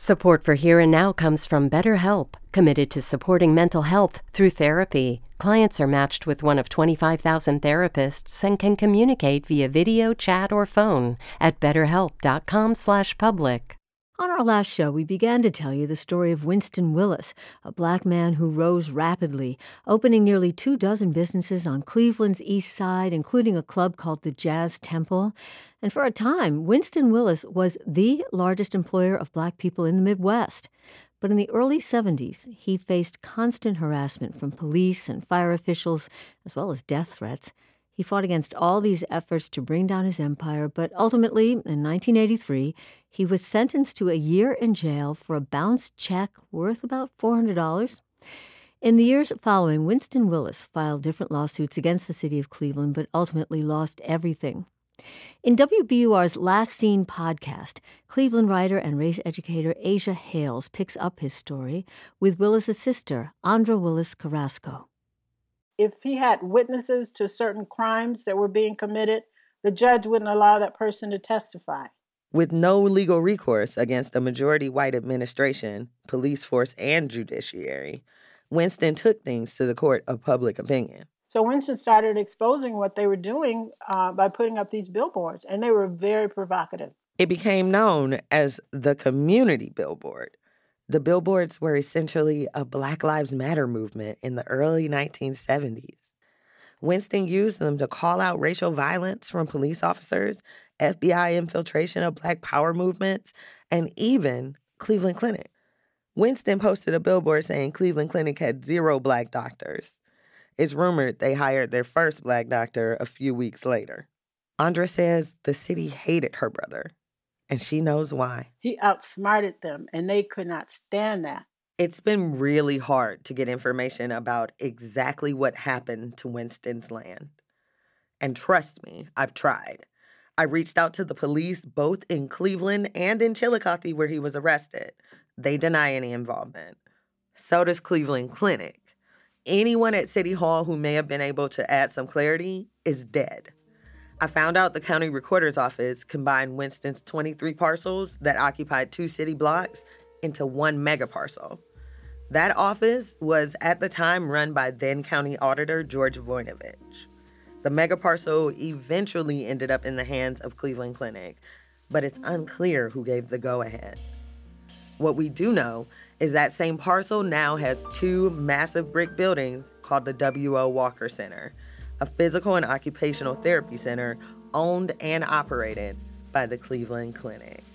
Support for Here and Now comes from BetterHelp, committed to supporting mental health through therapy. Clients are matched with one of 25,000 therapists and can communicate via video, chat, or phone at betterhelp.com/public. On our last show, we began to tell you the story of Winston Willis, a black man who rose rapidly, opening nearly 24 businesses on Cleveland's east side, including a club called the Jazz Temple. And for a time, Winston Willis was the largest employer of black people in the Midwest. But in the early 70s, he faced constant harassment from police and fire officials, as well as death threats. He fought against all these efforts to bring down his empire, but ultimately, in 1983, he was sentenced to a year in jail for a bounced check worth about $400. In the years following, Winston Willis filed different lawsuits against the city of Cleveland, but ultimately lost everything. In WBUR's Last Seen podcast, Cleveland writer and race educator Asia Hales picks up his story with Willis's sister, Andra Willis Carrasco. If he had witnesses to certain crimes that were being committed, the judge wouldn't allow that person to testify. With no legal recourse against a majority white administration, police force, and judiciary, Winston took things to the court of public opinion. So Winston started exposing what they were doing by putting up these billboards, and they were very provocative. It became known as the Community Billboard. The billboards were essentially a Black Lives Matter movement in the early 1970s. Winston used them to call out racial violence from police officers, FBI infiltration of Black Power movements, and even Cleveland Clinic. Winston posted a billboard saying Cleveland Clinic had 0 Black doctors. It's rumored they hired their first Black doctor a few weeks later. Andra says the city hated her brother, and she knows why. He outsmarted them, and they could not stand that. It's been really hard to get information about exactly what happened to Winston's land. And trust me, I've tried. I reached out to the police both in Cleveland and in Chillicothe where he was arrested. They deny any involvement. So does Cleveland Clinic. Anyone at City Hall who may have been able to add some clarity is dead. I found out the county recorder's office combined Winston's 23 parcels that occupied 2 city blocks into 1 mega parcel. That office was at the time run by then county auditor George Voinovich. The mega parcel eventually ended up in the hands of Cleveland Clinic, but it's unclear who gave the go-ahead. What we do know is that same parcel now has 2 massive brick buildings called the W.O. Walker Center, a physical and occupational therapy center owned and operated by the Cleveland Clinic.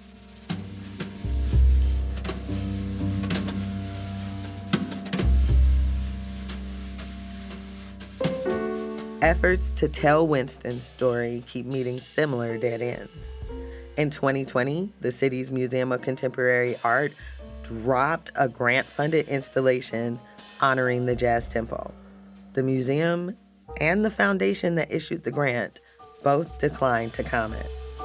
Efforts to tell Winston's story keep meeting similar dead ends. In 2020, the city's Museum of Contemporary Art dropped a grant-funded installation honoring the Jazz Temple. The museum and the foundation that issued the grant both declined to comment.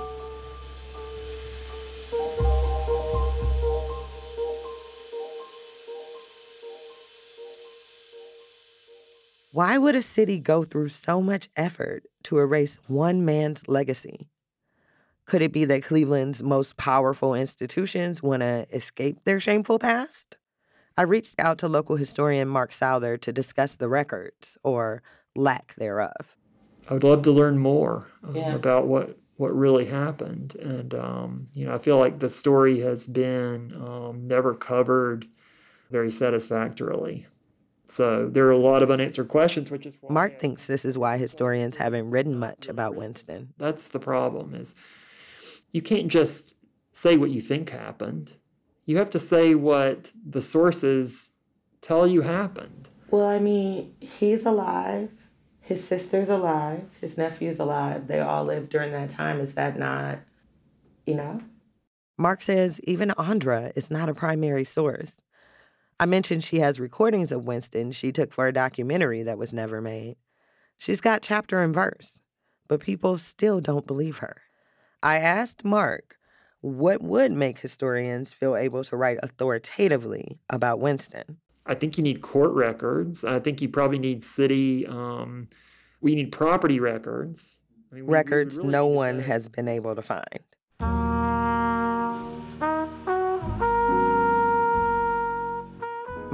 Why would a city go through so much effort to erase one man's legacy? Could it be that Cleveland's most powerful institutions want to escape their shameful past? I reached out to local historian Mark Souther to discuss the records, or lack thereof. I would love to learn more about what really happened. And, I feel like the story has been never covered very satisfactorily. So there are a lot of unanswered questions, which is why... Mark thinks this is why historians haven't written much about Winston. That's the problem, is you can't just say what you think happened. You have to say what the sources tell you happened. Well, I mean, he's alive. His sister's alive. His nephew's alive. They all lived during that time. Is that not enough? Mark says even Andra is not a primary source. I mentioned she has recordings of Winston she took for a documentary that was never made. She's got chapter and verse, but people still don't believe her. I asked Mark what would make historians feel able to write authoritatively about Winston. I think you need court records. I think you probably need we need property records. Records no one has been able to find.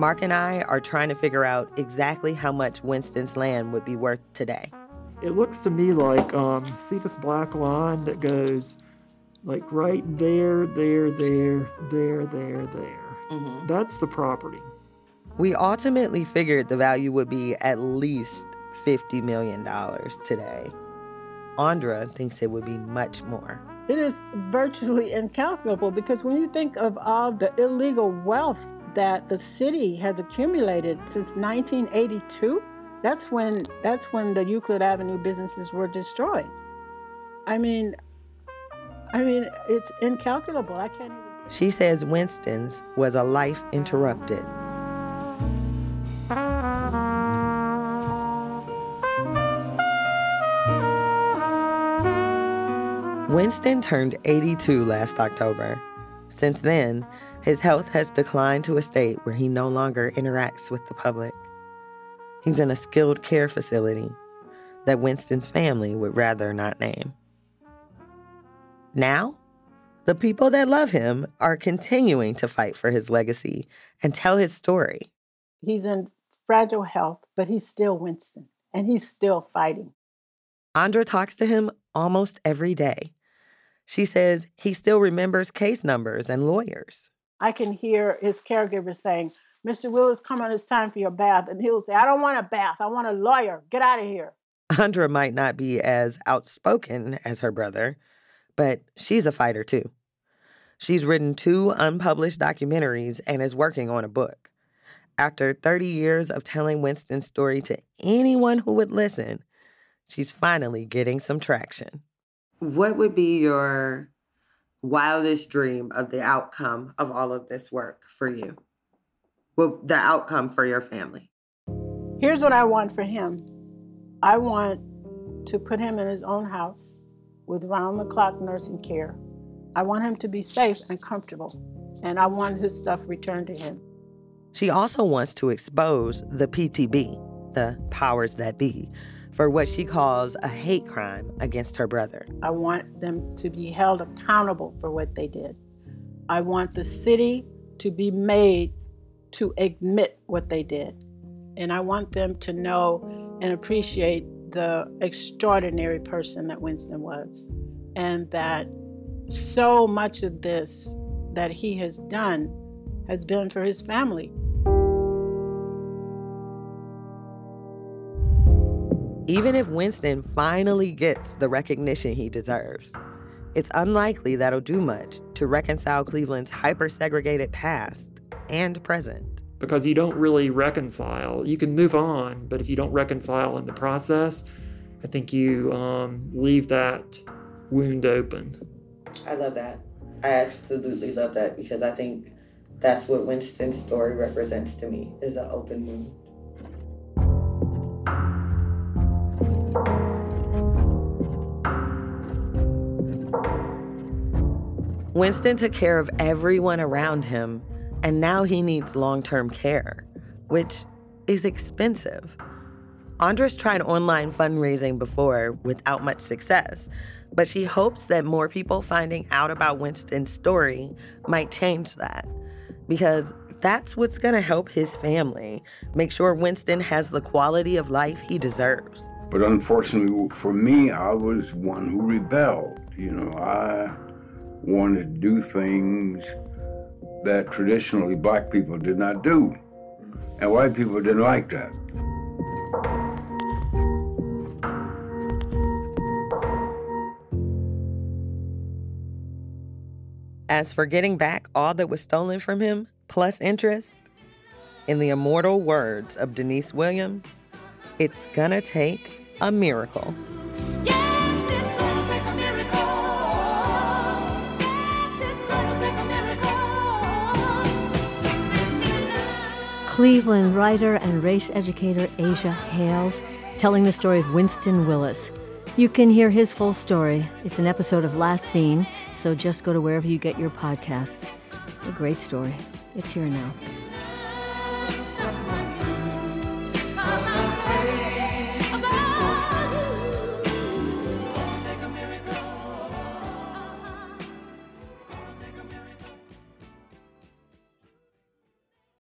Mark and I are trying to figure out exactly how much Winston's land would be worth today. It looks to me like, see this black line that goes like right there. Mm-hmm. That's the property. We ultimately figured the value would be at least $50 million today. Andra thinks it would be much more. It is virtually incalculable because when you think of all the illegal wealth that the city has accumulated since 1982, that's when the Euclid Avenue businesses were destroyed. I mean, it's incalculable. I can't even... She says Winston's was a life interrupted. Winston turned 82 last October. Since then, his health has declined to a state where he no longer interacts with the public. He's in a skilled care facility that Winston's family would rather not name. Now, the people that love him are continuing to fight for his legacy and tell his story. He's in fragile health, but he's still Winston, and he's still fighting. Andra talks to him almost every day. She says he still remembers case numbers and lawyers. I can hear his caregiver saying, "Mr. Willis, come on, it's time for your bath." And he'll say, "I don't want a bath. I want a lawyer. Get out of here." Andra might not be as outspoken as her brother, but she's a fighter too. She's written 2 unpublished documentaries and is working on a book. After 30 years of telling Winston's story to anyone who would listen, she's finally getting some traction. What would be your wildest dream of the outcome of all of this work for you? Well, the outcome for your family. Here's what I want for him. I want to put him in his own house with round-the-clock nursing care. I want him to be safe and comfortable, and I want his stuff returned to him. She also wants to expose the PTB, the powers that be, for what she calls a hate crime against her brother. I want them to be held accountable for what they did. I want the city to be made to admit what they did. And I want them to know and appreciate the extraordinary person that Winston was, and that so much of this that he has done has been for his family. Even if Winston finally gets the recognition he deserves, it's unlikely that'll do much to reconcile Cleveland's hyper-segregated past and present. Because you don't really reconcile. You can move on, but if you don't reconcile in the process, I think you leave that wound open. I love that. I absolutely love that, because I think that's what Winston's story represents to me, is an open wound. Winston took care of everyone around him, and now he needs long-term care, which is expensive. Andra's tried online fundraising before without much success, but she hopes that more people finding out about Winston's story might change that, because that's what's going to help his family make sure Winston has the quality of life he deserves. But unfortunately for me, I was one who rebelled. I wanted to do things that traditionally black people did not do. And white people didn't like that. As for getting back all that was stolen from him, plus interest, in the immortal words of Denise Williams, it's gonna take a miracle. Cleveland writer and race educator Asia Hales telling the story of Winston Willis. You can hear his full story. It's an episode of Last Seen, so just go to wherever you get your podcasts. A great story. It's here now.